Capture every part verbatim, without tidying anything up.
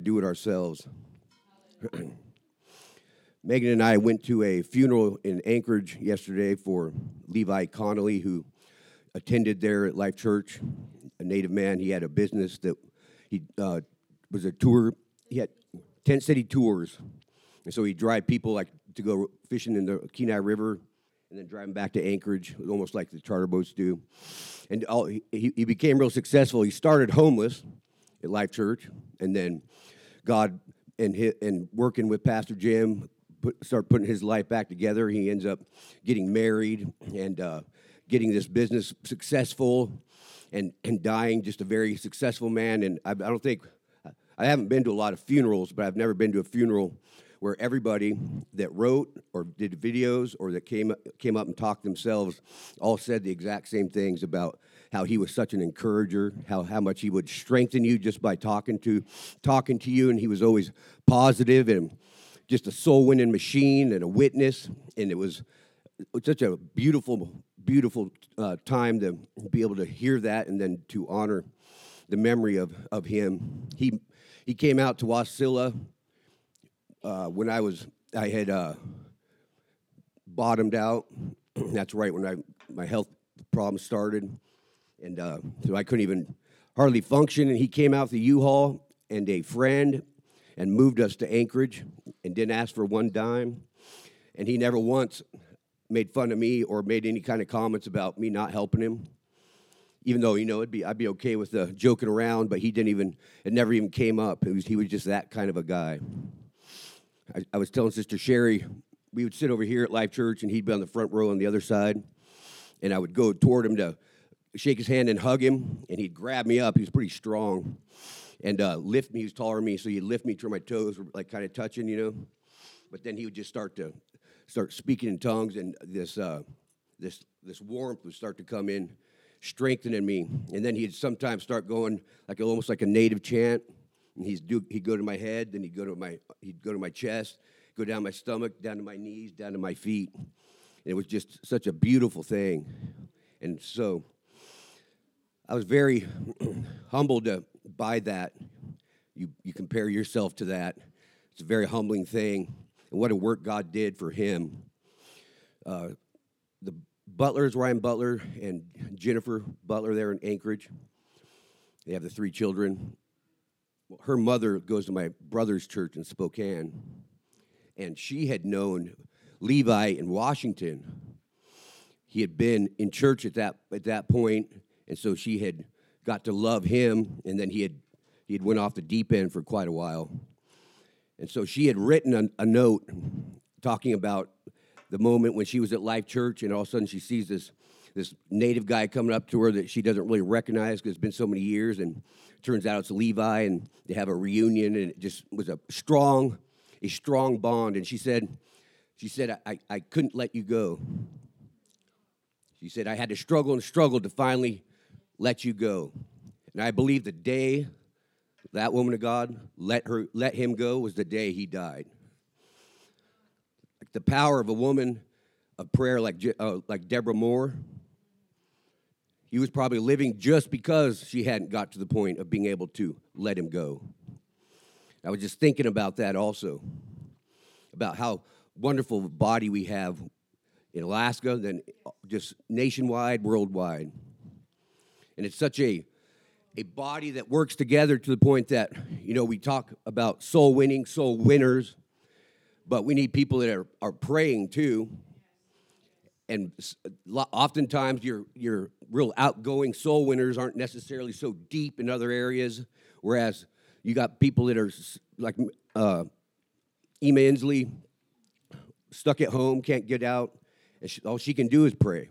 do it ourselves. Megan and I went to a funeral in Anchorage yesterday for Levi Connolly, who attended there at Life Church, a native man. He had a business that he uh, was a tour. He had tent city tours, and so he'd drive people like to go fishing in the Kenai River and then drive them back to Anchorage, almost like the charter boats do. And all, he, he became real successful. He started homeless at Life Church, and then God and his, and working with Pastor Jim, put, start putting his life back together. He ends up getting married and uh, getting this business successful, and and dying just a very successful man. And I, I don't think I haven't been to a lot of funerals, but I've never been to a funeral where everybody that wrote or did videos or that came came up and talked themselves all said the exact same things about how he was such an encourager, how how much he would strengthen you just by talking to talking to you, and he was always positive and just a soul-winning machine and a witness, and it was such a beautiful, beautiful uh, time to be able to hear that and then to honor the memory of, of him. He he came out to Wasilla uh, when I was I had uh, bottomed out. That's right when I my health problems started, and uh, so I couldn't even hardly function. And he came out with a U-Haul and a friend and moved us to Anchorage and didn't ask for one dime. And he never once made fun of me or made any kind of comments about me not helping him. Even though, you know, it'd be I'd be okay with the joking around, but he didn't even, it never even came up. It was He was just that kind of a guy. I, I was telling Sister Sherry, we would sit over here at Life Church, and he'd be on the front row on the other side, and I would go toward him to shake his hand and hug him, and he'd grab me up. He was pretty strong, and uh, lift me. He was taller than me, so he'd lift me to where my toes were like kind of touching, you know. But then he would just start to start speaking in tongues, and this uh, this this warmth would start to come in, strengthening me. And then he'd sometimes start going like almost like a native chant. And he'd do he'd go to my head, then he'd go to my he'd go to my chest, go down my stomach, down to my knees, down to my feet. And it was just such a beautiful thing. And so I was very humbled to, by that. You you compare yourself to that. It's a very humbling thing. And what a work God did for him. Uh, the Butlers, Ryan Butler and Jennifer Butler there in Anchorage, they have the three children. Well, her mother goes to my brother's church in Spokane, and she had known Levi in Washington. He had been in church at that at that point, and so she had got to love him, and then he had he had went off the deep end for quite a while. And so she had written a, a note talking about the moment when she was at Life Church, and all of a sudden she sees this this native guy coming up to her that she doesn't really recognize because it's been so many years, and it turns out it's Levi, and they have a reunion, and it just was a strong, a strong bond. And she said, she said, I, I couldn't let you go. She said, I had to struggle and struggle to finally let you go. And I believe the day that woman of God let her let him go was the day he died. Like the power of a woman of prayer like uh, like Deborah Moore. He was probably living just because she hadn't got to the point of being able to let him go. I was just thinking about that also, about how wonderful of a body we have in Alaska, then just nationwide, worldwide. And it's such a a body that works together to the point that, you know, we talk about soul winning, soul winners, but we need people that are, are praying too. And oftentimes your your real outgoing soul winners aren't necessarily so deep in other areas, whereas you got people that are like uh, Ema Inslee, stuck at home, can't get out, and she, all she can do is pray.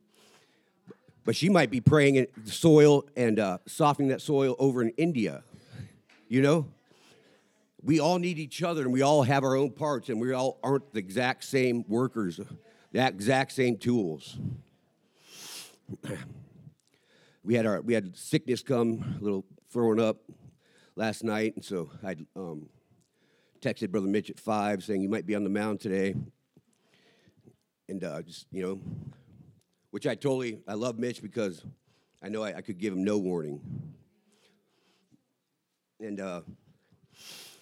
But she might be praying in the soil and uh, softening that soil over in India, you know? We all need each other, and we all have our own parts, and we all aren't the exact same workers, the exact same tools. We had our we had sickness come, a little throwing up last night, and so I um, texted Brother Mitch at five saying you might be on the mound today, and uh, just you know, which I totally I love Mitch because I know I, I could give him no warning, and uh,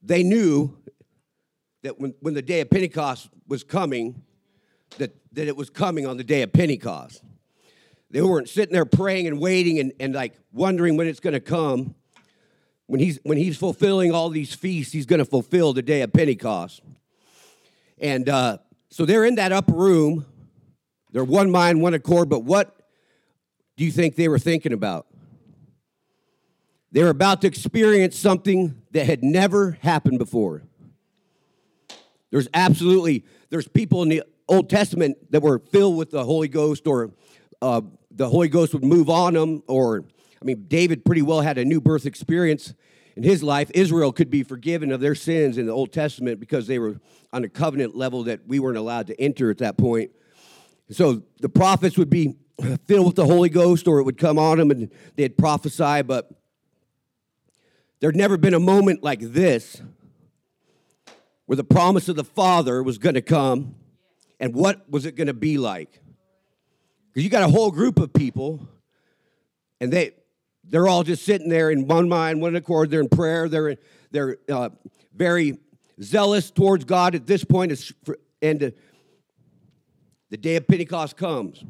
they knew that when, when the day of Pentecost was coming, that, that it was coming on the day of Pentecost. They weren't sitting there praying and waiting and, and like wondering when it's going to come. When he's, when he's fulfilling all these feasts, he's going to fulfill the day of Pentecost. And uh, so they're in that upper room. They're one mind, one accord. But what do you think they were thinking about? They were about to experience something that had never happened before. There's absolutely, there's people in the Old Testament that were filled with the Holy Ghost, or uh, the Holy Ghost would move on them, or, I mean, David pretty well had a new birth experience in his life. Israel could be forgiven of their sins in the Old Testament because they were on a covenant level that we weren't allowed to enter at that point. So the prophets would be filled with the Holy Ghost, or it would come on them and they'd prophesy, but there'd never been a moment like this where the promise of the Father was going to come, and what was it going to be like? Because you got a whole group of people, and they, they're all just sitting there in one mind, one accord. They're in prayer. They're, they're uh, very zealous towards God at this point, and uh, the day of Pentecost comes.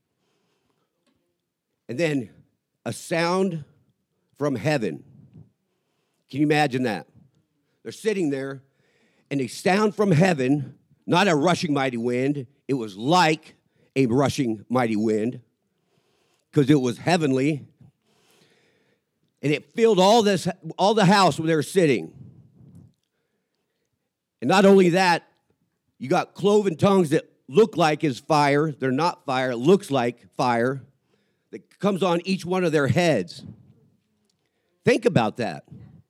And then a sound from heaven. Can you imagine that? They're sitting there, and a sound from heaven, not a rushing mighty wind. It was like a rushing mighty wind because it was heavenly. And it filled all this, all the house where they were sitting. And not only that, you got cloven tongues that look like is fire. They're not fire. It looks like fire that comes on each one of their heads. Think about that.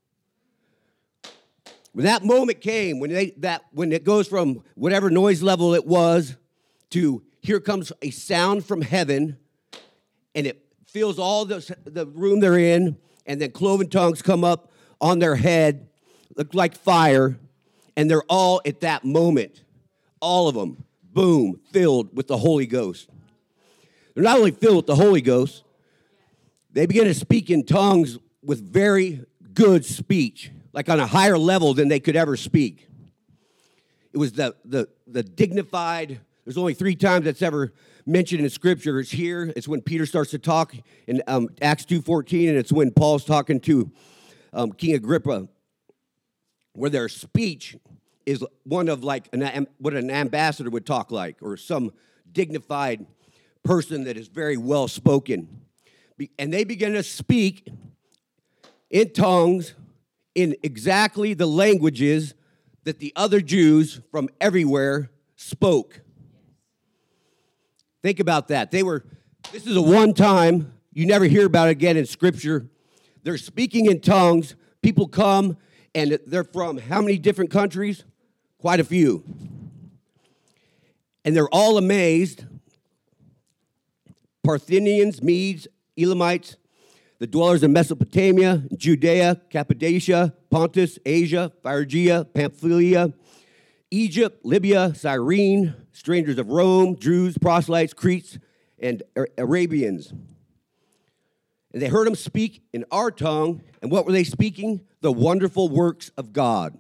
When that moment came, when they that when it goes from whatever noise level it was to here comes a sound from heaven, and it fills all the, the room they're in, and then cloven tongues come up on their head, look like fire, and they're all at that moment, all of them, boom, filled with the Holy Ghost. They're not only filled with the Holy Ghost, they begin to speak in tongues with very good speech, like on a higher level than they could ever speak. It was the the the dignified, there's only three times that's ever mentioned in Scripture. It's here, it's when Peter starts to talk in um, Acts two fourteen, and it's when Paul's talking to um, King Agrippa, where their speech is one of like an, what an ambassador would talk like, or some dignified person that is very well spoken. And they begin to speak in tongues in exactly the languages that the other Jews from everywhere spoke. Think about that. They were, this is a one time, you never hear about it again in Scripture. They're speaking in tongues. People come, and they're from how many different countries? Quite a few. And they're all amazed. Parthians, Medes, Elamites, the dwellers in Mesopotamia, Judea, Cappadocia, Pontus, Asia, Phrygia, Pamphylia, Egypt, Libya, Cyrene, strangers of Rome, Jews, proselytes, Cretes, and Arabians. And they heard them speak in our tongue. And what were they speaking? The wonderful works of God.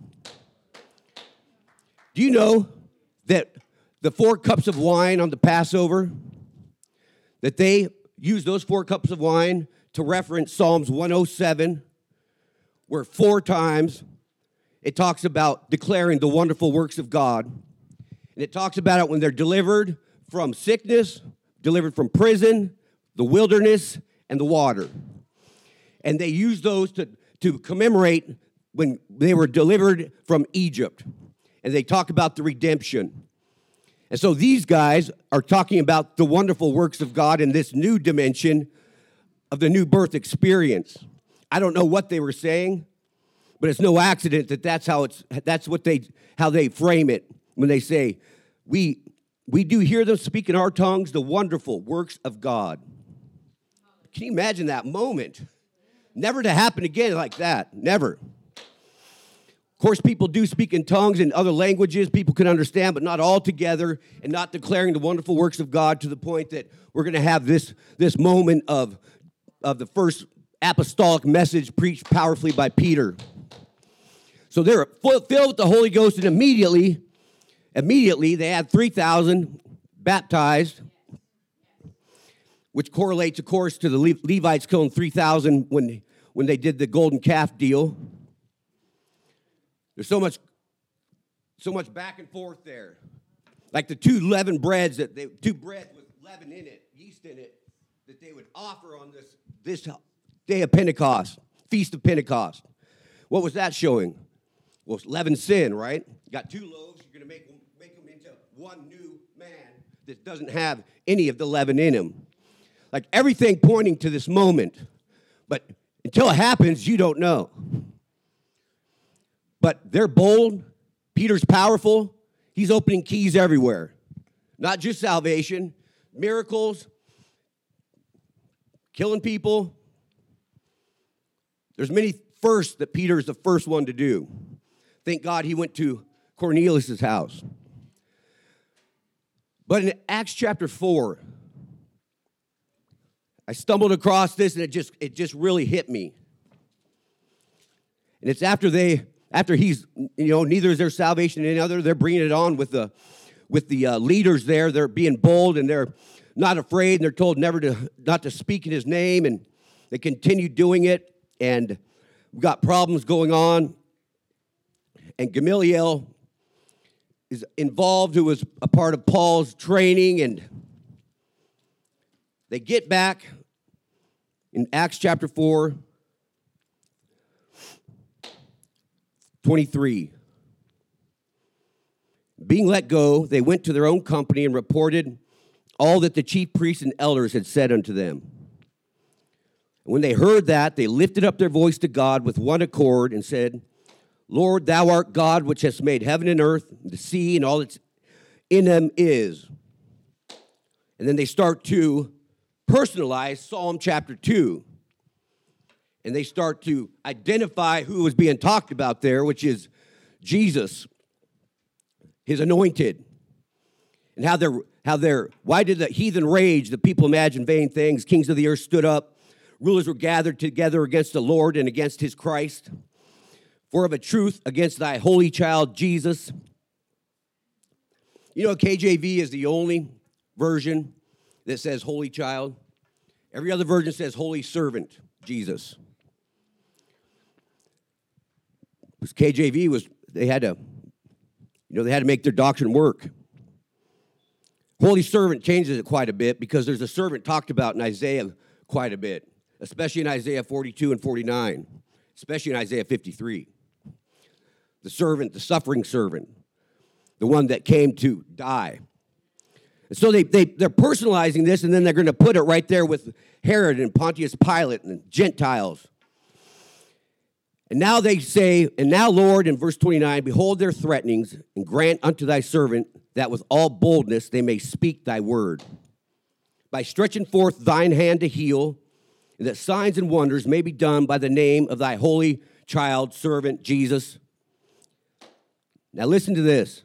Do you know that the four cups of wine on the Passover, that they used those four cups of wine to reference Psalms one oh seven, where four times it talks about declaring the wonderful works of God. And it talks about it when they're delivered from sickness, delivered from prison, the wilderness, and the water. And they use those to, to commemorate when they were delivered from Egypt. And they talk about the redemption. And so these guys are talking about the wonderful works of God in this new dimension of the new birth experience. I don't know what they were saying, but it's no accident that that's how it's that's what they how they frame it when they say we we do hear them speak in our tongues the wonderful works of God. Can you imagine that moment? Never to happen again like that. Never. Of course, people do speak in tongues in other languages people can understand, but not all together, and not declaring the wonderful works of God to the point that we're going to have this, this moment of, of the first apostolic message preached powerfully by Peter. So they're full, filled with the Holy Ghost, and immediately, immediately they had three thousand baptized, which correlates, of course, to the Le- Levites killing three thousand when, when they did the golden calf deal. There's so much, so much back and forth there. Like the two leavened breads, that they, two bread with leaven in it, yeast in it, that they would offer on this, this day of Pentecost, Feast of Pentecost. What was that showing? Well, it's leavened sin, right? You got two loaves, you're going to make them, make them into one new man that doesn't have any of the leaven in him. Like everything pointing to this moment. But until it happens, you don't know. But they're bold. Peter's powerful. He's opening keys everywhere. Not just salvation, miracles, killing people. There's many firsts that Peter is the first one to do. Thank God he went to Cornelius' house. But in Acts chapter four, I stumbled across this and it just it just really hit me. And it's after they after he's you know neither is there salvation in any other. They're bringing it on with the with the uh, leaders there. They're being bold and they're not afraid. And they're told never to not to speak in his name, and they continue doing it. And we've got problems going on. And Gamaliel is involved, who was a part of Paul's training, and they get back in Acts chapter four, twenty-three. Being let go, they went to their own company and reported all that the chief priests and elders had said unto them. When they heard that, they lifted up their voice to God with one accord and said, Lord, thou art God, which hast made heaven and earth, the sea, and all that's in them is. And then they start to personalize Psalm chapter two. And they start to identify who was being talked about there, which is Jesus, his anointed. And how they're, how they're, why did the heathen rage? The people imagined vain things. Kings of the earth stood up. Rulers were gathered together against the Lord and against his Christ. For of a truth, against thy holy child, Jesus. You know, K J V is the only version that says holy child. Every other version says holy servant, Jesus. Because K J V was, they had to, you know, they had to make their doctrine work. Holy servant changes it quite a bit because there's a servant talked about in Isaiah quite a bit, especially in Isaiah forty-two and forty-nine, especially in Isaiah fifty-three. The servant, the suffering servant, the one that came to die. And so they, they, they're personalizing this, and then they're going to put it right there with Herod and Pontius Pilate and the Gentiles. And now they say, and now, Lord, in verse twenty-nine, behold their threatenings, and grant unto thy servant that with all boldness they may speak thy word. By stretching forth thine hand to heal, and that signs and wonders may be done by the name of thy holy child, servant, Jesus. Now listen to this.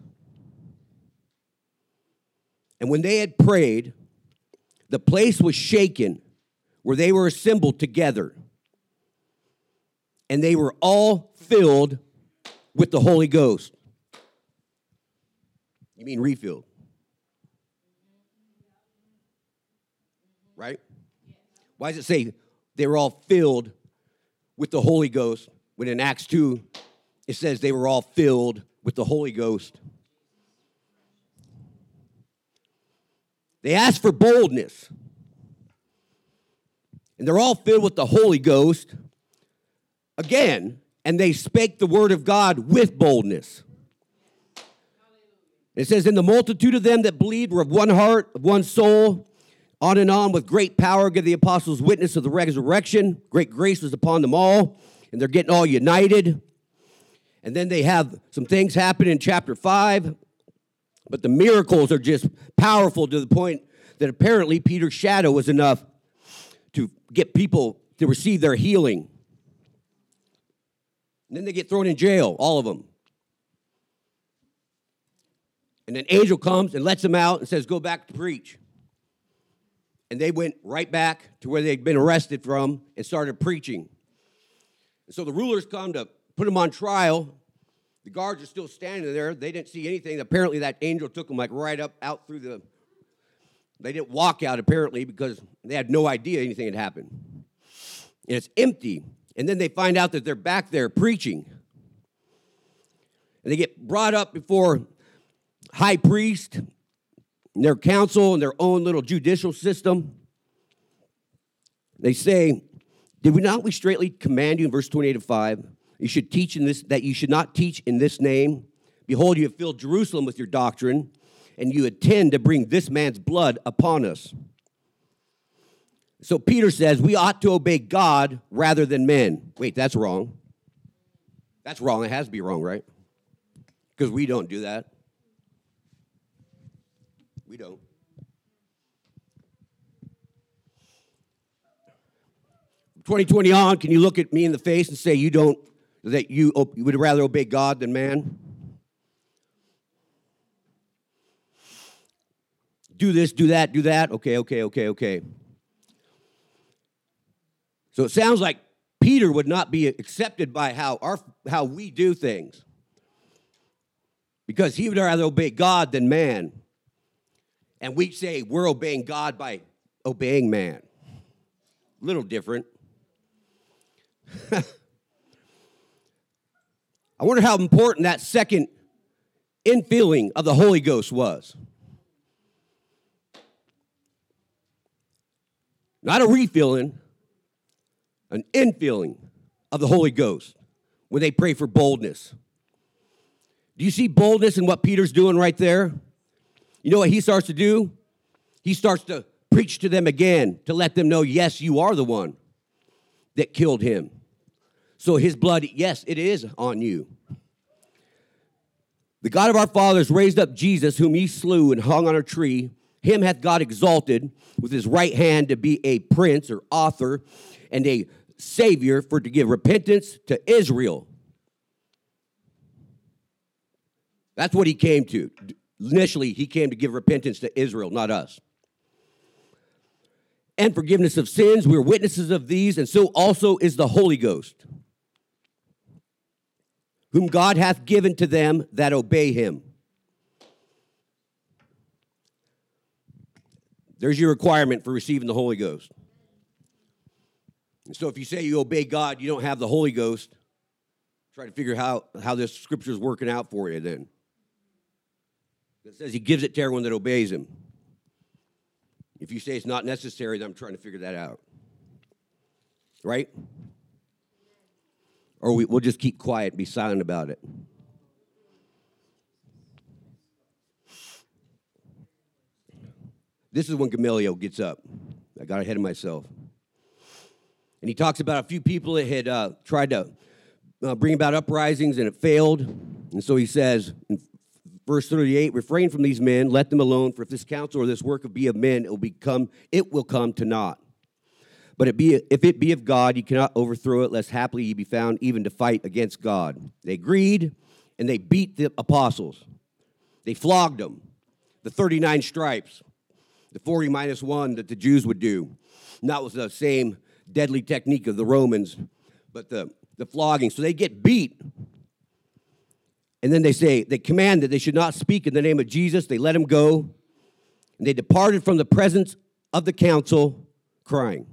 And when they had prayed, the place was shaken where they were assembled together. And they were all filled with the Holy Ghost. You mean refilled? Right? Why does it say they were all filled with the Holy Ghost when in Acts two it says they were all filled with the Holy Ghost? They asked for boldness. And they're all filled with the Holy Ghost again, and they spake the word of God with boldness. It says, in the multitude of them that believed were of one heart, of one soul, on and on with great power give the apostles witness of the resurrection. Great grace was upon them all, and they're getting all united. And then they have some things happen in chapter five, but the miracles are just powerful to the point that apparently Peter's shadow was enough to get people to receive their healing. And then they get thrown in jail, all of them. And an angel comes and lets them out and says, go back to preach. And they went right back to where they'd been arrested from and started preaching. And so the rulers come to put them on trial, The guards are still standing there. They didn't see anything. Apparently, that angel took them like right up out through the. They didn't walk out apparently because they had no idea anything had happened. And it's empty. And then they find out that they're back there preaching. And they get brought up before high priest, and their council, and their own little judicial system. They say, did we not we straightly command you in verse twenty-eight of five, you should teach in this, that you should not teach in this name? Behold, you have filled Jerusalem with your doctrine, and you intend to bring this man's blood upon us. So Peter says, we ought to obey God rather than men. Wait, that's wrong. That's wrong. It has to be wrong, right? Because we don't do that. We don't. twenty twenty on, can you look at me in the face and say you don't, that you, you would rather obey God than man? Do this, do that, do that. Okay, okay, okay, okay. So it sounds like Peter would not be accepted by how our how we do things. Because he would rather obey God than man. And we say we're obeying God by obeying man. A little different. I wonder how important that second infilling of the Holy Ghost was. Not a refilling, an infilling of the Holy Ghost when they pray for boldness. Do you see boldness in what Peter's doing right there? You know what he starts to do? He starts to preach to them again to let them know, yes, you are the one that killed him. So his blood, yes, it is on you. The God of our fathers raised up Jesus, whom he slew and hung on a tree. Him hath God exalted with his right hand to be a prince or author and a savior for to give repentance to Israel. That's what he came to. Initially, he came to give repentance to Israel, not us. And forgiveness of sins. We're witnesses of these, and so also is the Holy Ghost, whom God hath given to them that obey him. There's your requirement for receiving the Holy Ghost. And so if you say you obey God, you don't have the Holy Ghost, try to figure how, how this scripture is working out for you then. It says he gives it to everyone that obeys him. If you say it's not necessary, then I'm trying to figure that out. Right? Or we, we'll just keep quiet and be silent about it. This is when Gamaliel gets up. I got ahead of myself. And he talks about a few people that had uh, tried to uh, bring about uprisings, and it failed. And so he says in verse thirty-eight, refrain from these men, let them alone, for if this counsel or this work of be of men, it will become, it will come to naught. But it be, if it be of God, you cannot overthrow it, lest haply ye be found even to fight against God. They agreed, and they beat the apostles. They flogged them, the thirty-nine stripes, the forty minus one that the Jews would do. And that was the same deadly technique of the Romans, but the, the flogging. So they get beat. And then they say, they command that they should not speak in the name of Jesus. They let him go. And they departed from the presence of the council, crying.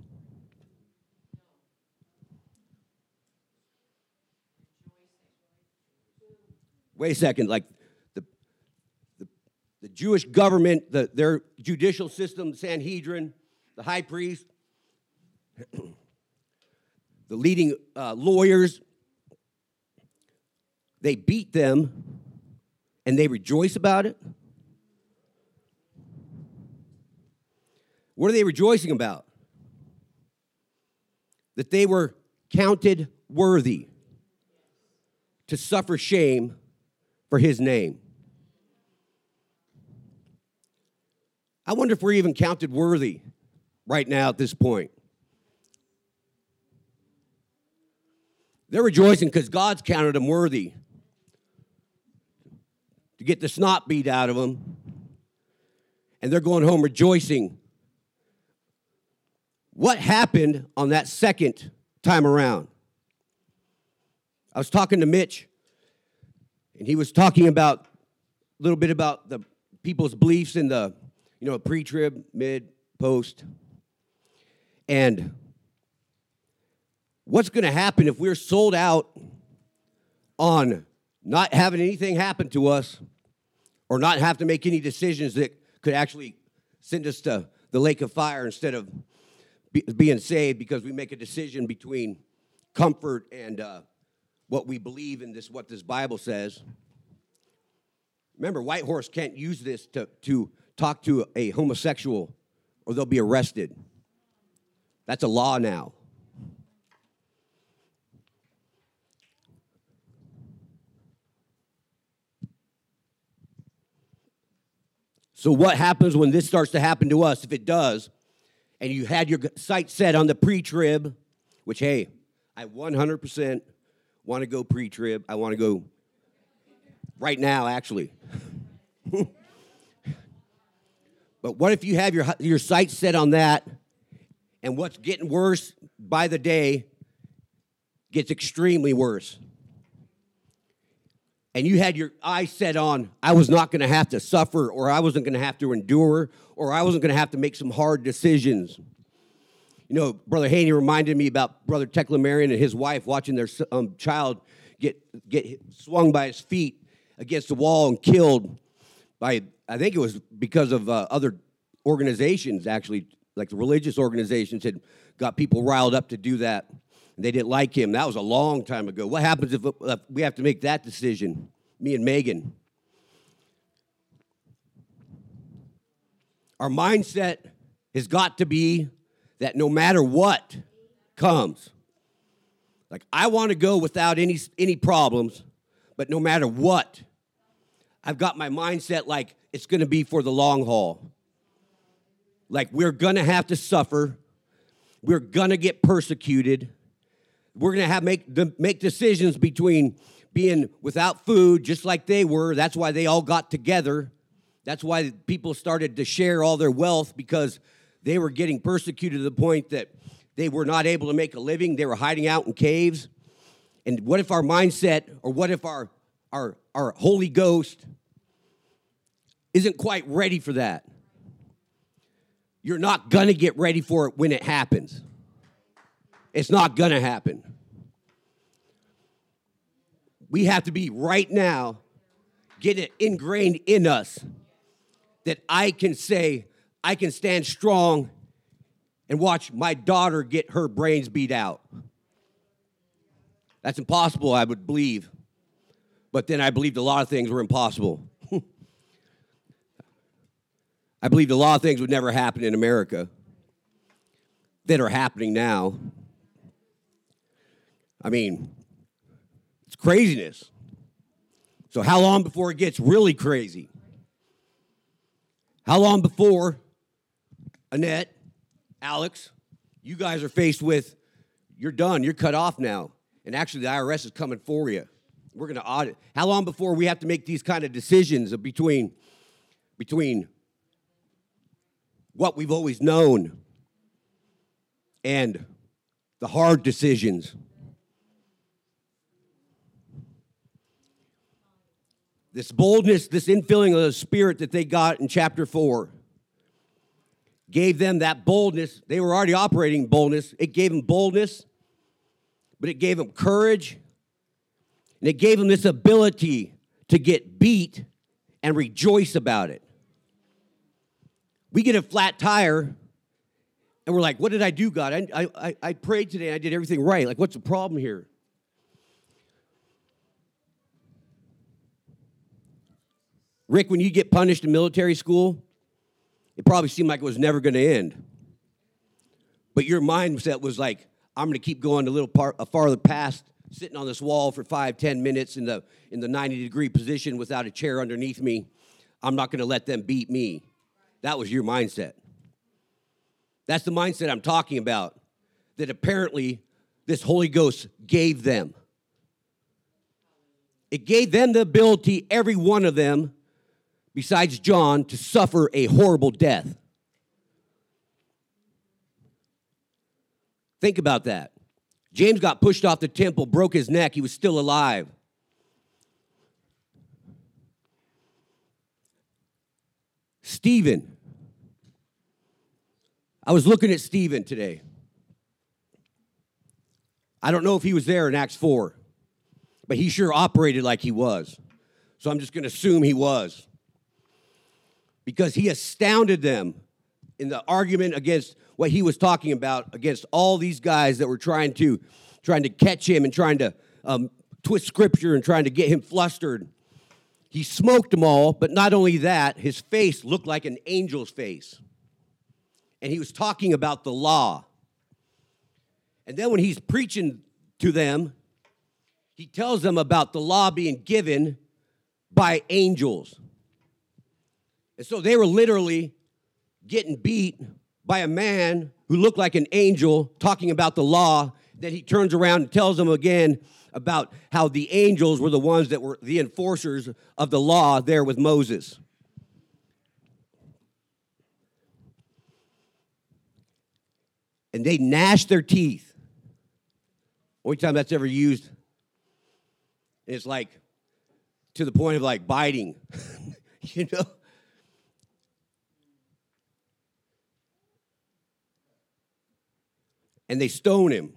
Wait a second, like the, the, the Jewish government, the, their judicial system, the Sanhedrin, the high priest, the leading uh, lawyers, they beat them, and they rejoice about it? What are they rejoicing about? That they were counted worthy to suffer shame for his name. I wonder if we're even counted worthy right now at this point. They're rejoicing because God's counted them worthy to get the snot beat out of them, and they're going home rejoicing. What happened on that second time around? I was talking to Mitch And he was talking about a little bit about the people's beliefs in the, you know, pre-trib, mid, post. And what's going to happen if we're sold out on not having anything happen to us or not have to make any decisions that could actually send us to the lake of fire instead of be, being saved because we make a decision between comfort and uh, what we believe in this, what this Bible says. Remember, Whitehorse can't use this to, to talk to a homosexual or they'll be arrested. That's a law now. So what happens when this starts to happen to us? If it does, and you had your sights set on the pre-trib, which, hey, I one hundred percent want to go pre-trib. I want to go right now, actually. But what if you have your, your sights set on that, and what's getting worse by the day gets extremely worse? And you had your eyes set on, I was not going to have to suffer, or I wasn't going to have to endure, or I wasn't going to have to make some hard decisions. You know, Brother Haney reminded me about Brother Tekla Marion and his wife watching their um, child get get swung by his feet against the wall and killed by, I think it was because of uh, other organizations, actually, like the religious organizations had got people riled up to do that. They didn't like him. That was a long time ago. What happens if, if we have to make that decision, me and Megan? Our mindset has got to be that no matter what comes, like I want to go without any any problems, but no matter what, I've got my mindset like it's going to be for the long haul. Like we're going to have to suffer. We're going to get persecuted. We're going to have make the, make decisions between being without food, just like they were. That's why they all got together. That's why people started to share all their wealth, because they were getting persecuted to the point that they were not able to make a living. They were hiding out in caves. And what if our mindset, or what if our our our Holy Ghost isn't quite ready for that? You're not going to get ready for it when it happens. It's not going to happen. We have to be right now, get it ingrained in us that I can say, I can stand strong and watch my daughter get her brains beat out. That's impossible, I would believe. But then I believed a lot of things were impossible. I believed a lot of things would never happen in America that are happening now. I mean, it's craziness. So how long before it gets really crazy? How long before, Annette, Alex, you guys are faced with, you're done, you're cut off now, and actually the I R S is coming for you. We're going to audit. How long before we have to make these kind of decisions of between, between what we've always known and the hard decisions? This boldness, this infilling of the Spirit that they got in chapter four gave them that boldness. They were already operating boldness. It gave them boldness, but it gave them courage, and it gave them this ability to get beat and rejoice about it. We get a flat tire, and we're like, what did I do, God? I, I, I prayed today, and I did everything right. Like, what's the problem here? Rick, when you get punished in military school, it probably seemed like it was never going to end. But your mindset was like, I'm going to keep going a little part, a farther past, sitting on this wall for five, ten minutes in the in the ninety degree position without a chair underneath me. I'm not going to let them beat me. That was your mindset. That's the mindset I'm talking about, that apparently this Holy Ghost gave them. It gave them the ability, every one of them, besides John, to suffer a horrible death. Think about that. James got pushed off the temple, broke his neck. He was still alive. Stephen. I was looking at Stephen today. I don't know if he was there in Acts four, but he sure operated like he was. So I'm just going to assume he was. Because he astounded them in the argument against what he was talking about, against all these guys that were trying to trying to catch him and trying to um, twist scripture and trying to get him flustered. He smoked them all, but not only that, his face looked like an angel's face. And he was talking about the law. And then when he's preaching to them, he tells them about the law being given by angels. And so they were literally getting beat by a man who looked like an angel talking about the law. Then he turns around and tells them again about how the angels were the ones that were the enforcers of the law there with Moses. And they gnashed their teeth. Only time that's ever used. And it's like to the point of like biting, you know? And they stone him.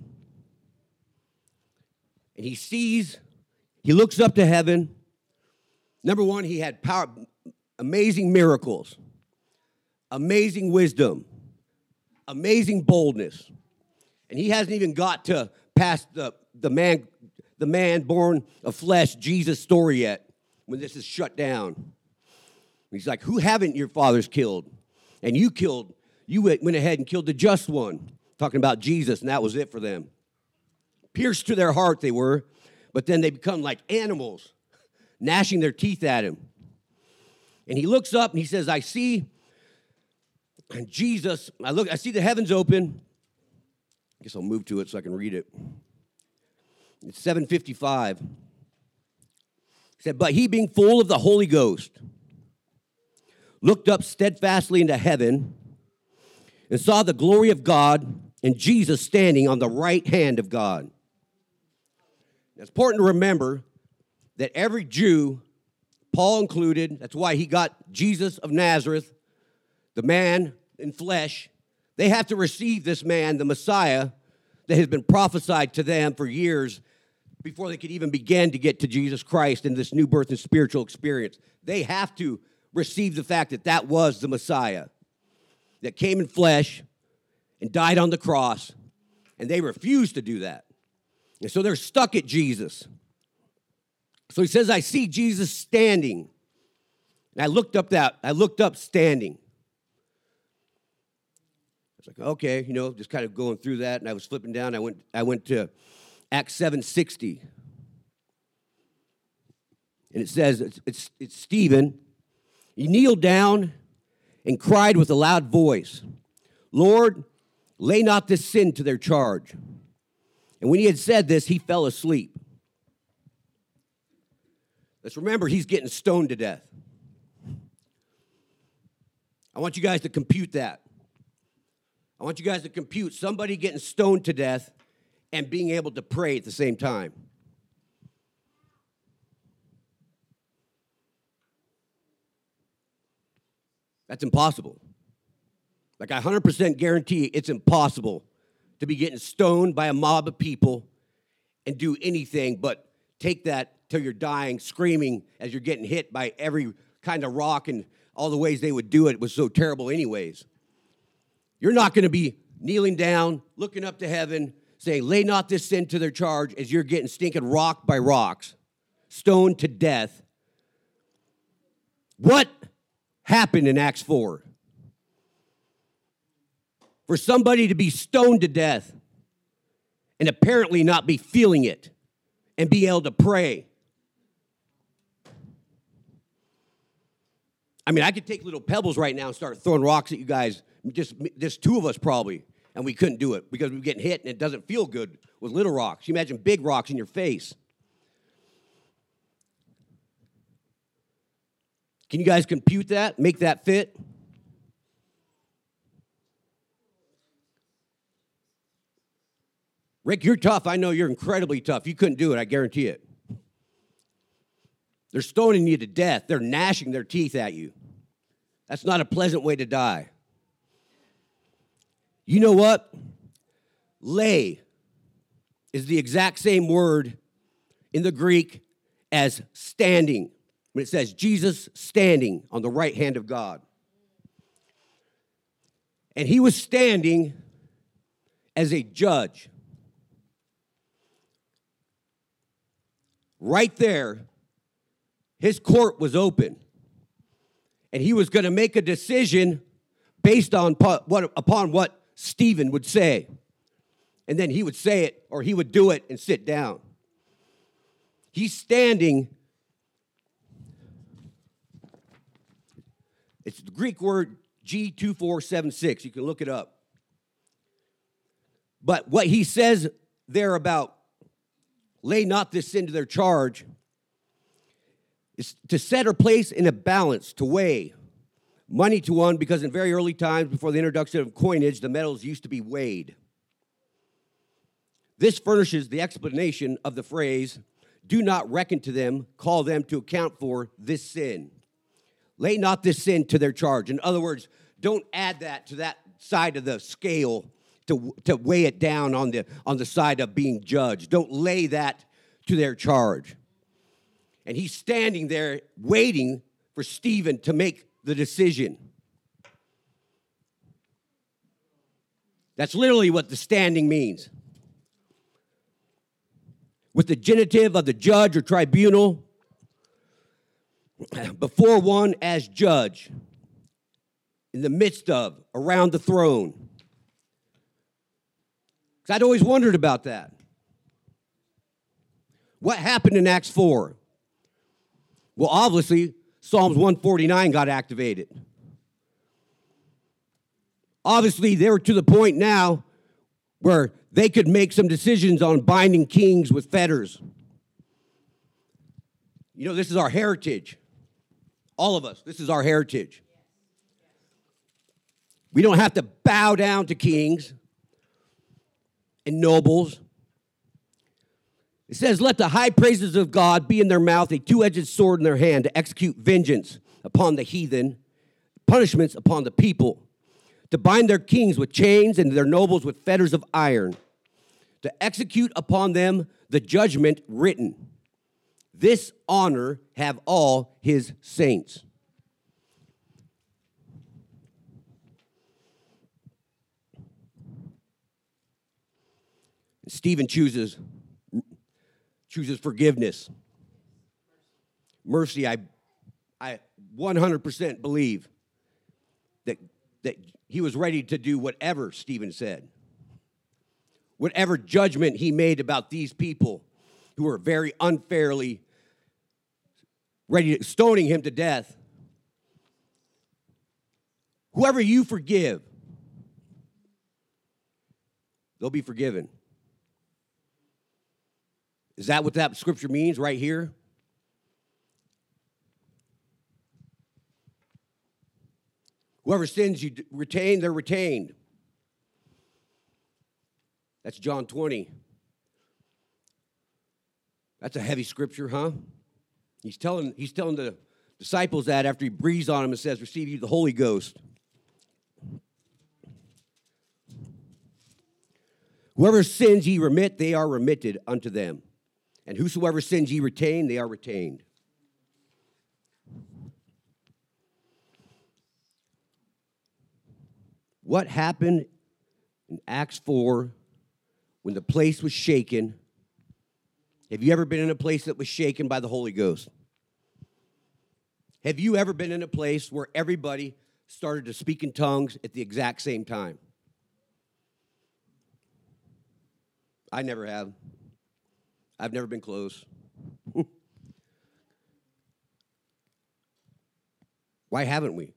And he sees, he looks up to heaven. Number one, he had power, amazing miracles, amazing wisdom, amazing boldness. And he hasn't even got to past the, the man, the man born of flesh, Jesus story yet, when this is shut down. He's like, who haven't your fathers killed? And you killed, you went, went ahead and killed the just one. Talking about Jesus, and that was it for them. Pierced to their heart they were, but then they become like animals, gnashing their teeth at him. And he looks up and he says, I see and Jesus, I look, I see the heavens open. I guess I'll move to it so I can read it. It's seven fifty-five. He said, but he being full of the Holy Ghost, looked up steadfastly into heaven and saw the glory of God and Jesus standing on the right hand of God. It's important to remember that every Jew, Paul included, that's why he got Jesus of Nazareth, the man in flesh, they have to receive this man, the Messiah, that has been prophesied to them for years before they could even begin to get to Jesus Christ in this new birth and spiritual experience. They have to receive the fact that that was the Messiah that came in flesh and died on the cross, and they refused to do that. And so they're stuck at Jesus. So he says, I see Jesus standing. And I looked up that, I looked up standing. I was like, okay, you know, just kind of going through that, and I was flipping down. I went, I went to Acts seven sixty. And it says, it's, it's, it's Stephen. He kneeled down and cried with a loud voice, Lord, lay not this sin to their charge. And when he had said this, he fell asleep. Let's remember, he's getting stoned to death. I want you guys to compute that. I want you guys to compute somebody getting stoned to death and being able to pray at the same time. That's impossible. Like I one hundred percent guarantee it's impossible to be getting stoned by a mob of people and do anything but take that till you're dying, screaming as you're getting hit by every kind of rock, and all the ways they would do it was so terrible anyways. You're not going to be kneeling down, looking up to heaven, saying, lay not this sin to their charge as you're getting stinking rocked by rocks, stoned to death. What happened in Acts four? For somebody to be stoned to death and apparently not be feeling it and be able to pray. I mean, I could take little pebbles right now and start throwing rocks at you guys, just, just two of us probably, and we couldn't do it because we were getting hit and it doesn't feel good with little rocks. You imagine big rocks in your face. Can you guys compute that? Make that fit? Rick, you're tough. I know you're incredibly tough. You couldn't do it, I guarantee it. They're stoning you to death. They're gnashing their teeth at you. That's not a pleasant way to die. You know what? Lay is the exact same word in the Greek as standing, when it says Jesus standing on the right hand of God. And he was standing as a judge. Right there, his court was open. And he was going to make a decision based on what, upon what Stephen would say. And then he would say it, or he would do it and sit down. He's standing. It's the Greek word G two four seven six. You can look it up. But what he says there about lay not this sin to their charge is to set or place in a balance, to weigh money to one, because in very early times, before the introduction of coinage, the metals used to be weighed. This furnishes the explanation of the phrase, do not reckon to them, call them to account for this sin. Lay not this sin to their charge. In other words, don't add that to that side of the scale to, to weigh it down on the, on the side of being judged. Don't lay that to their charge. And he's standing there waiting for Stephen to make the decision. That's literally what the standing means. With the genitive of the judge or tribunal, before one as judge, in the midst of, around the throne. Because I'd always wondered about that. What happened in Acts four? Well, obviously, Psalms one forty-nine got activated. Obviously, they were to the point now where they could make some decisions on binding kings with fetters. You know, this is our heritage. All of us, this is our heritage. We don't have to bow down to kings and nobles. It says, let the high praises of God be in their mouth, a two-edged sword in their hand, to execute vengeance upon the heathen, punishments upon the people, to bind their kings with chains and their nobles with fetters of iron, to execute upon them the judgment written. This honor have all his saints. Stephen chooses chooses forgiveness. Mercy, I, I one hundred percent believe that, that he was ready to do whatever Stephen said. Whatever judgment he made about these people who were very unfairly ready to stoning him to death. Whoever you forgive, they'll be forgiven. Is that what that scripture means right here? Whoever sins you retain, they're retained. That's John twenty. That's a heavy scripture, huh? He's telling, he's telling the disciples that after he breathes on them and says, receive you the Holy Ghost. Whoever sins ye remit, they are remitted unto them. And whosoever sins ye retain, they are retained. What happened in Acts four when the place was shaken? Have you ever been in a place that was shaken by the Holy Ghost? Have you ever been in a place where everybody started to speak in tongues at the exact same time? I never have. I've never been close. Why haven't we?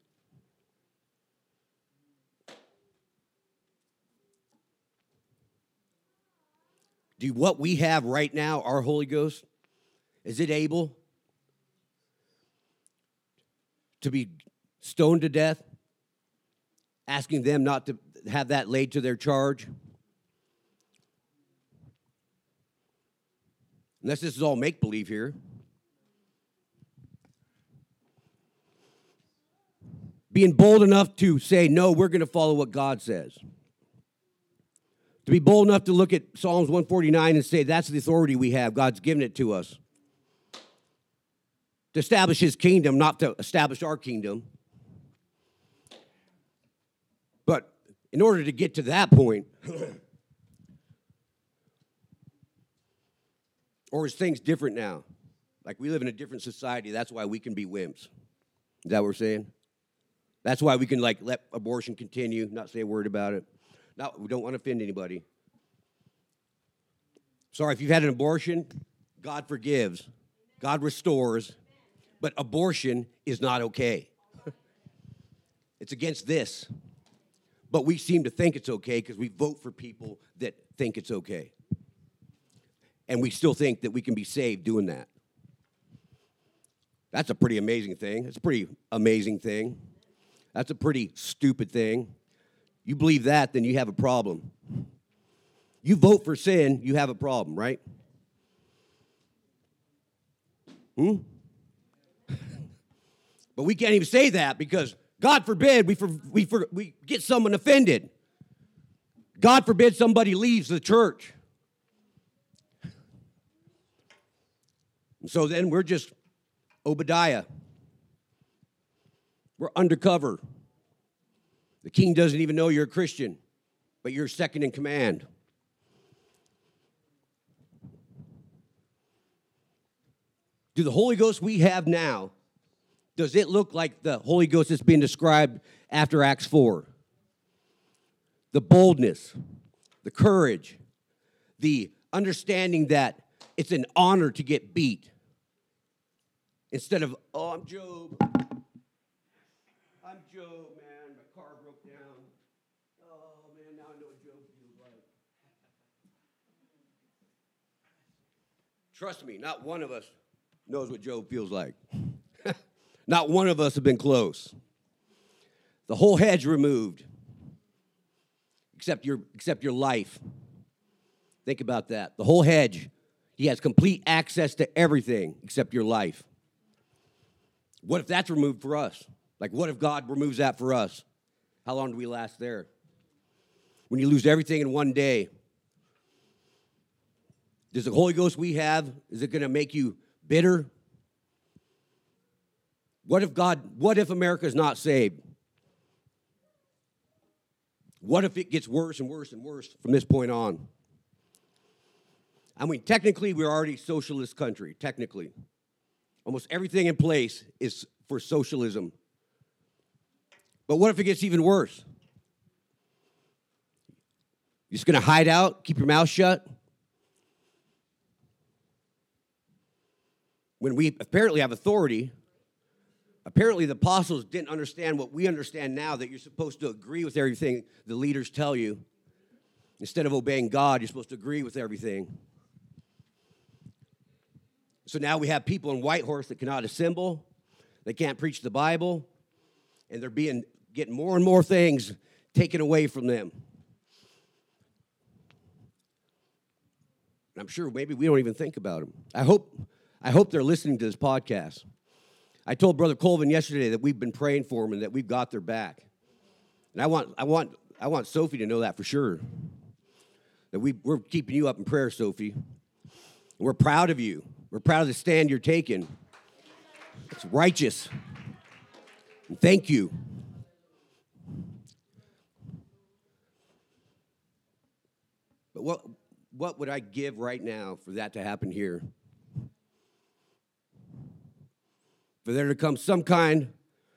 Do what we have right now, our Holy Ghost, is it able to be stoned to death, asking them not to have that laid to their charge? Unless this is all make-believe here. being bold enough to say, no, we're going to follow what God says. To be bold enough to look at Psalms one forty-nine and say, that's the authority we have. God's given it to us. To establish his kingdom, not to establish our kingdom. But in order to get to that point, or is things different now? Like we live in a different society, that's why we can be wimps. Is that what we're saying? That's why we can like let abortion continue, not say a word about it. No, we don't want to offend anybody. Sorry, if you've had an abortion, God forgives. God restores. But abortion is not okay. It's against this. But we seem to think it's okay because we vote for people that think it's okay. And we still think that we can be saved doing that. That's a pretty amazing thing. It's a pretty amazing thing. That's a pretty stupid thing. You believe that, then you have a problem. You vote for sin, you have a problem, right? Hmm? But we can't even say that because, God forbid, we, for, we, for, we get someone offended. God forbid somebody leaves the church. And so then we're just Obadiah. We're undercover. The king doesn't even know you're a Christian, but you're second in command. Do the Holy Ghost we have now, does it look like the Holy Ghost that's being described after Acts four? The boldness, the courage, the understanding that it's an honor to get beat. Instead of, oh, I'm Job. I'm Job, man. My car broke down. Oh, man, now I know what Job feels like. Trust me, not one of us knows what Job feels like. Not one of us have been close. The whole hedge removed, except your, except your life. Think about that. The whole hedge. He has complete access to everything except your life. What if that's removed for us? Like, what if God removes that for us? How long do we last there? When you lose everything in one day, does the Holy Ghost we have, is it going to make you bitter? What if God, what if America is not saved? What if it gets worse and worse and worse from this point on? I mean, technically, we're already a socialist country, technically. Almost everything in place is for socialism. But what if it gets even worse? You're just going to hide out, keep your mouth shut? When we apparently have authority, apparently the apostles didn't understand what we understand now, that you're supposed to agree with everything the leaders tell you. Instead of obeying God, you're supposed to agree with everything. So now we have people in Whitehorse that cannot assemble. They can't preach the Bible. And they're being getting more and more things taken away from them. And I'm sure maybe we don't even think about them. I hope, I hope they're listening to this podcast. I told Brother Colvin yesterday that we've been praying for them and that we've got their back. And I want, I want, I want Sophie to know that for sure. That we, we're keeping you up in prayer, Sophie. And we're proud of you. We're proud of the stand you're taking. It's righteous. And thank you. But what, what would I give right now for that to happen here? For there to come some kind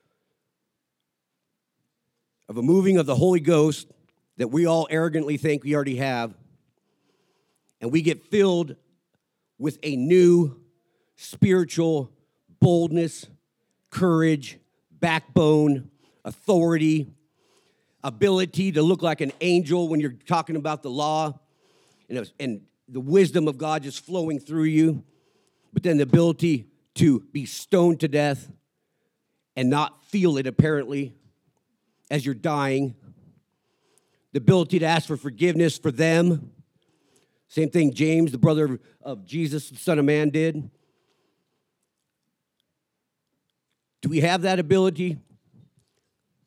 of a moving of the Holy Ghost that we all arrogantly think we already have, and we get filled with a new spiritual boldness, courage, backbone, authority, ability to look like an angel when you're talking about the law, and, and the wisdom of God just flowing through you, but then the ability to be stoned to death and not feel it, apparently, as you're dying. The ability to ask for forgiveness for them. Same thing James, the brother of Jesus, the Son of Man, did. Do we have that ability?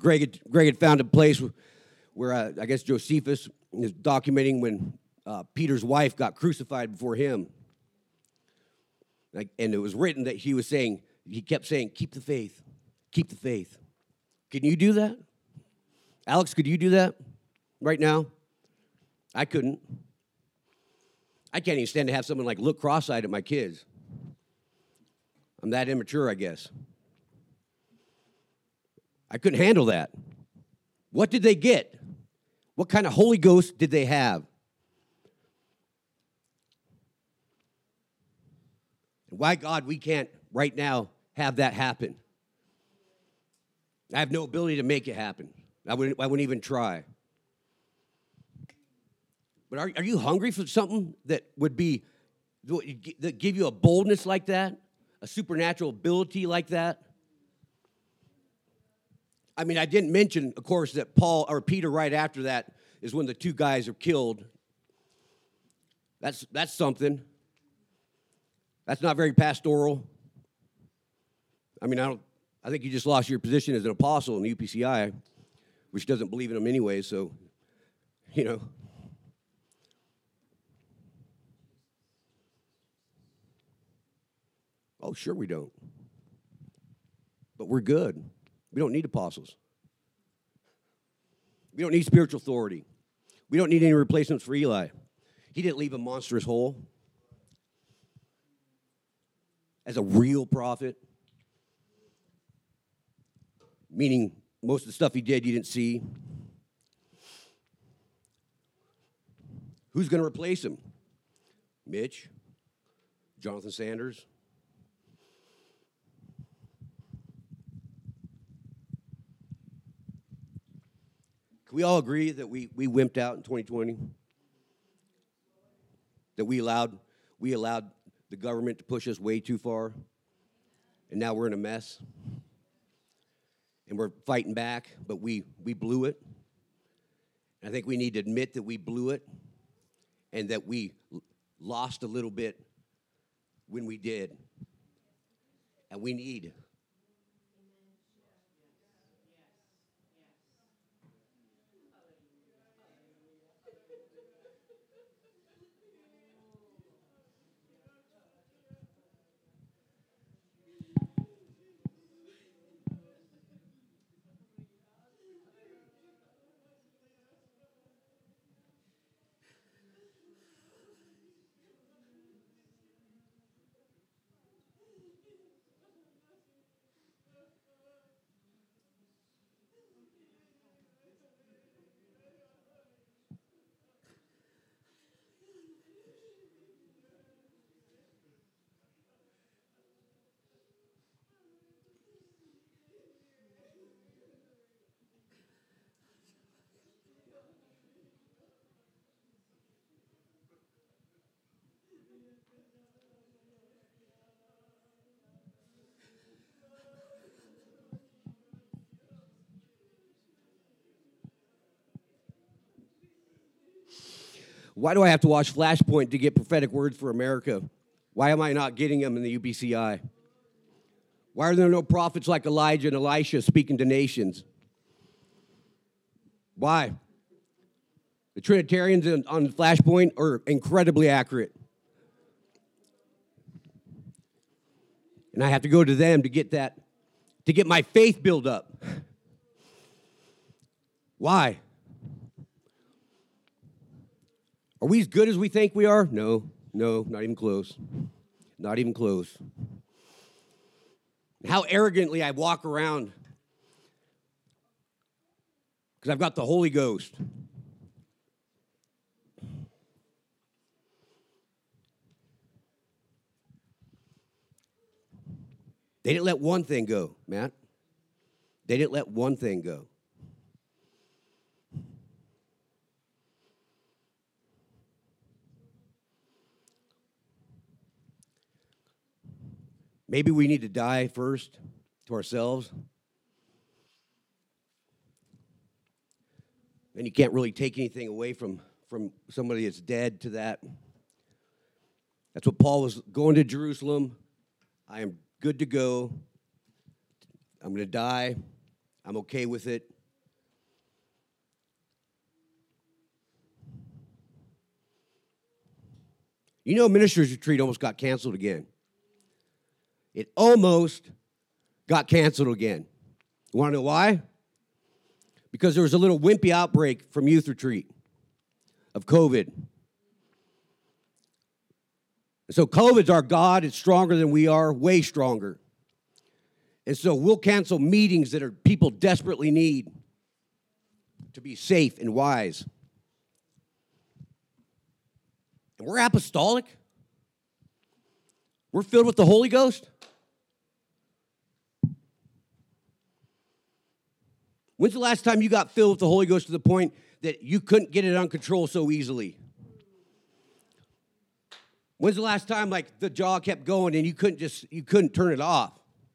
Greg had, Greg had found a place where uh, I guess Josephus is documenting when uh, Peter's wife got crucified before him. Like, and it was written that he was saying, he kept saying, keep the faith, keep the faith. Can you do that? Alex, could you do that right now? I couldn't. I can't even stand to have someone like look cross-eyed at my kids. I'm that immature, I guess. I couldn't handle that. What did they get? What kind of Holy Ghost did they have? Why, God, we can't right now have that happen? I have no ability to make it happen. I wouldn't, I wouldn't even try. But are, are you hungry for something that would be, that give you a boldness like that? A supernatural ability like that? I mean, I didn't mention, of course, that Paul, or Peter right after that is when the two guys are killed. That's, that's something. That's not very pastoral. I mean, I don't, I think you just lost your position as an apostle in the U P C I, which doesn't believe in them anyway, so, you know. Oh, sure we don't. But we're good. We don't need apostles. We don't need spiritual authority. We don't need any replacements for Eli. He didn't leave a monstrous hole as a real prophet, meaning most of the stuff he did you didn't see. Who's going to replace him? Mitch? Jonathan Sanders? Can we all agree that we, we wimped out in twenty twenty? That we allowed we allowed the government to push us way too far, and now we're in a mess, and we're fighting back, but we, we blew it. And I think we need to admit that we blew it, and that we lost a little bit when we did, and we need. Why do I have to watch Flashpoint to get prophetic words for America? Why am I not getting them in the U B C I? Why are there no prophets like Elijah and Elisha speaking to nations? Why? The Trinitarians on Flashpoint are incredibly accurate. And I have to go to them to get that, to get my faith built up. Why? Are we as good as we think we are? No, no, not even close. Not even close. How arrogantly I walk around because I've got the Holy Ghost. They didn't let one thing go, Matt. They didn't let one thing go. Maybe we need to die first to ourselves. And you can't really take anything away from, from somebody that's dead to that. That's what Paul was going to Jerusalem. I am good to go. I'm going to die. I'm okay with it. You know, Ministers Retreat almost got canceled again. It almost got canceled again. You want to know why? Because there was a little wimpy outbreak from Youth Retreat of COVID. So COVID's our God. It's stronger than we are, way stronger. And so we'll cancel meetings that are people desperately need to be safe and wise. And we're apostolic. We're filled with the Holy Ghost. When's the last time you got filled with the Holy Ghost to the point that you couldn't get it under control so easily? When's the last time, like, the jaw kept going and you couldn't just, you couldn't turn it off?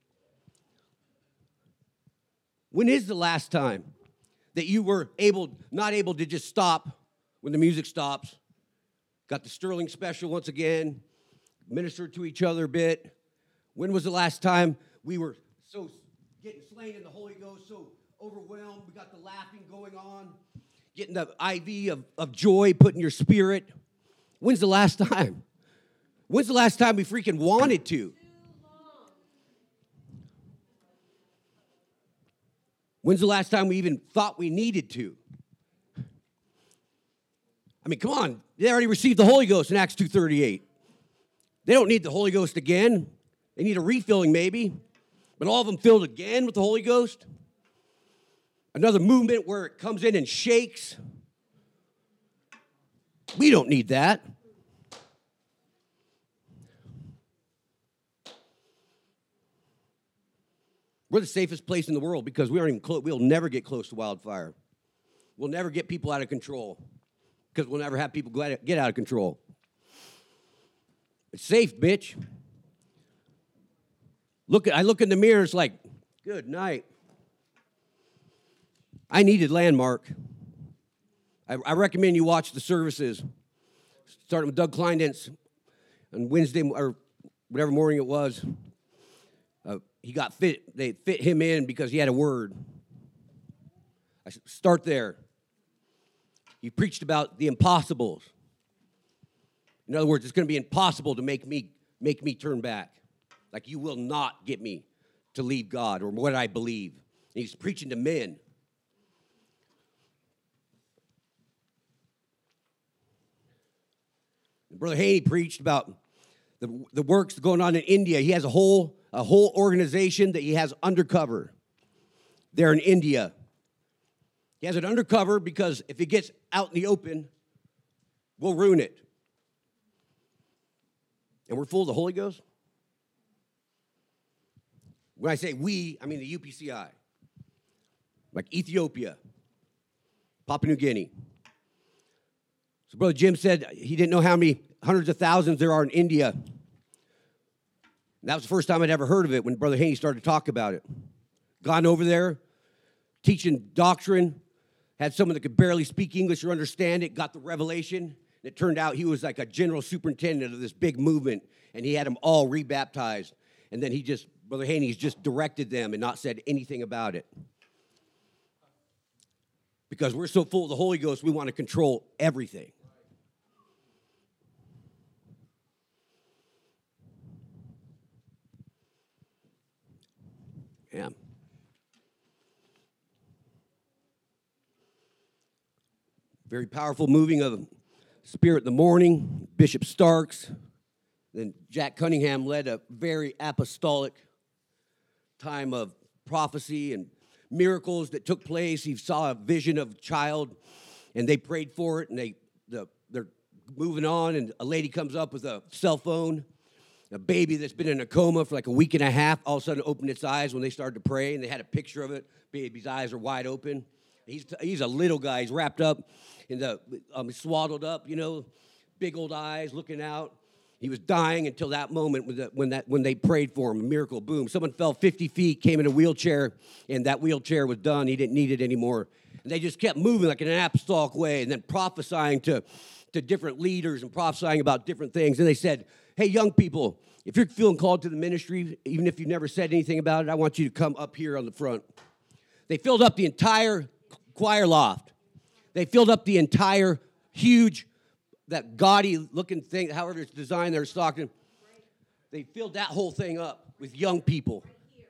When is the last time that you were able, not able to just stop when the music stops? Got the Sterling special once again, ministered to each other a bit. When was the last time we were so getting slain in the Holy Ghost, so overwhelmed, we got the laughing going on, getting the I V of, of joy put in your spirit? When's the last time? When's the last time we freaking wanted to? When's the last time we even thought we needed to? I mean, come on. They already received the Holy Ghost in Acts two thirty-eight. They don't need the Holy Ghost again. They need a refilling maybe. But all of them filled again with the Holy Ghost. Another movement where it comes in and shakes. We don't need that. We're the safest place in the world because we aren't even close. We'll never get close to wildfire. We'll never get people out of control because we'll never have people get out of control. It's safe, bitch. Look, I look in the mirror, it's like, good night. I needed Landmark. I, I recommend you watch the services, starting with Doug Kleindance on Wednesday or whatever morning it was. Uh, he got fit. They fit him in because he had a word. I said, start there. He preached about the impossibles. In other words, it's going to be impossible to make me make me turn back. Like, you will not get me to leave God or what I believe. And he's preaching to men. Brother Haney preached about the, the works going on in India. He has a whole a whole organization that he has undercover there in India. He has it undercover because if it gets out in the open, we'll ruin it. And we're full of the Holy Ghost. When I say we, I mean the U P C I. Like Ethiopia, Papua New Guinea. So Brother Jim said he didn't know how many hundreds of thousands there are in India. And that was the first time I'd ever heard of it when Brother Haney started to talk about it. Gone over there, teaching doctrine, had someone that could barely speak English or understand it, got the revelation. And it turned out he was like a general superintendent of this big movement, and he had them all rebaptized. And then he just, Brother Haney's just directed them and not said anything about it. Because we're so full of the Holy Ghost, we want to control everything. Yeah. Very powerful moving of Spirit in the morning. Bishop Starks. Then Jack Cunningham led a very apostolic time of prophecy and miracles that took place. He saw a vision of a child, and they prayed for it, and they the, they're moving on, and a lady comes up with a cell phone. A baby that's been in a coma for like a week and a half all of a sudden opened its eyes when they started to pray, and they had a picture of it. Baby's eyes are wide open. He's he's a little guy. He's wrapped up in the, um, swaddled up, you know, big old eyes looking out. He was dying until that moment when, the, when that when they prayed for him. A miracle, boom. Someone fell fifty feet, came in a wheelchair, and that wheelchair was done. He didn't need it anymore. And they just kept moving like in an apostolic way, and then prophesying to, to different leaders and prophesying about different things. And they said, hey, young people, if you're feeling called to the ministry, even if you've never said anything about it, I want you to come up here on the front. They filled up the entire choir loft. They filled up the entire huge that gaudy looking thing, however it's designed, they're stocking. They filled that whole thing up with young people.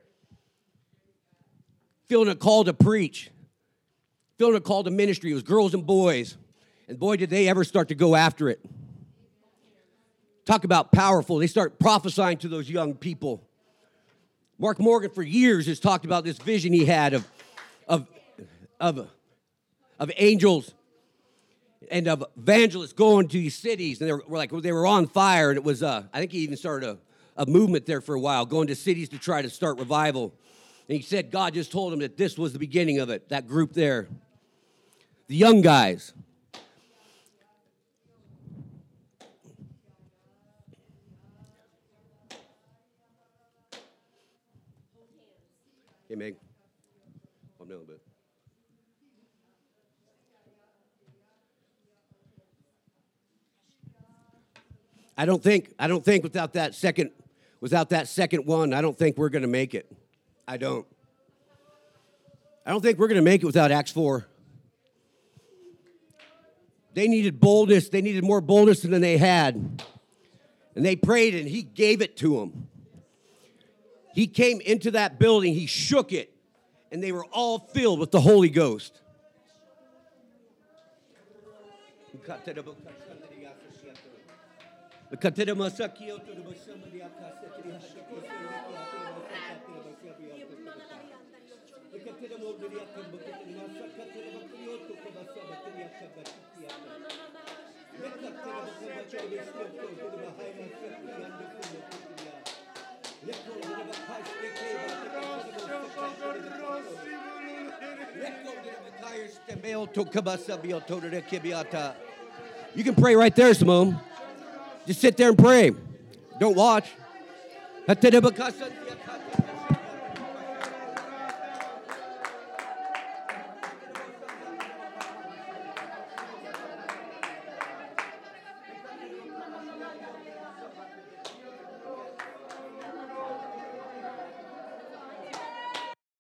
Feeling a call to preach. Feeling a call to ministry. It was girls and boys. And boy, did they ever start to go after it. Talk about powerful. They start prophesying to those young people. Mark Morgan for years has talked about this vision he had of, of, of, of angels and of evangelists going to these cities. And they were like, they were on fire. And it was, uh, I think he even started a, a movement there for a while, going to cities to try to start revival. And he said God just told him that this was the beginning of it, that group there. The young guys. Hey, Meg. Calm down a bit. I don't think, I don't think without that second, without that second one, I don't think we're going to make it. I don't. I don't think we're going to make it without Acts four. They needed boldness. They needed more boldness than they had. And they prayed, and he gave it to them. He came into that building. He shook it, and they were all filled with the Holy Ghost. You can pray right there, Simone. Just sit there and pray. Don't watch.